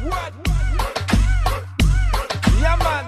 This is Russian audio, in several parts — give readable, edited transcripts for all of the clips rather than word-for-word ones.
Ja, Mann.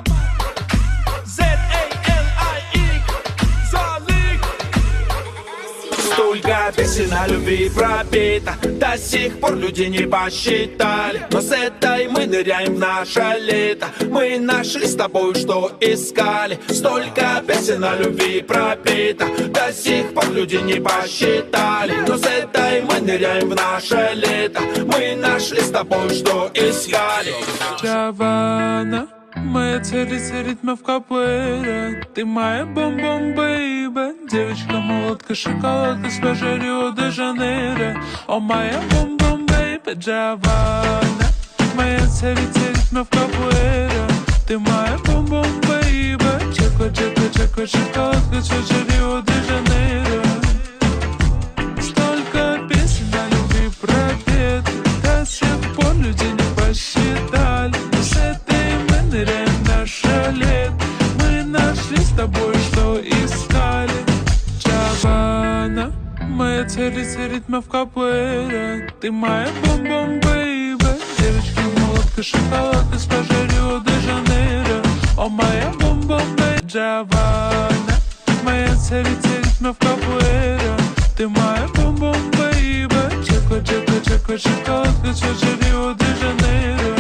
Z-A-L-I-X. Залик. Столько песен о любви пропито, до сих пор люди не посчитали. Но с этой мы ныряем в наше лето. Мы нашли с тобой, что искали. Столько песен о любви пропито, до сих пор люди не посчитали. Но с этой мы ныряем в наше лето. Мы нашли с тобой, что искали. Джавана, моя цель ритма в капуэра. Ты моя бом-бом, бейба. Девочка-молодка, шоколадка, свежая Рио-де-Жанейро. О, моя бом-бом, бейба, Джавана. Моя цель ритма в капуэра. Ты моя бом-бом, бейба. Чеко, шоколадка, свежая Рио-де-Жанейро. Столько песен о любви пропеты, до сих пор люди не посчитали. С этой мы ныряем в наше лето. Мы нашли с тобой, что искали. Джавана, моя цель ритма в капуэра. Ты моя бом-бом, бейба. Девочка-молодка, шоколадка, свежая Рио-де-Жанейро. О, моя бом-бом, бейба. Джавана, моя цель ритма в капуэра. Ты моя бом-бом, бейба. Чеко, шоколадка, свежая Рио-де-Жанейро.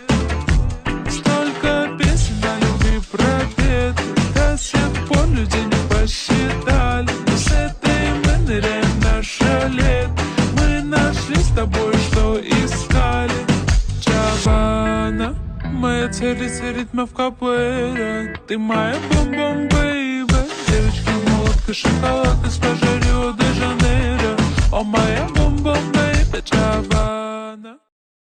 Столько песен о любви пропеты, до сих пор люди не посчитали. С этой мы ныряем в наше лето. Мы нашли с тобой, что искали. Джавана, моя цель ритма в капуэра. Ты моя бом-бом, бейба. Девочка-молодка, шоколадка, свежая Рио-де-Жанейро. О, моя бом-бом, бейба, Джавана.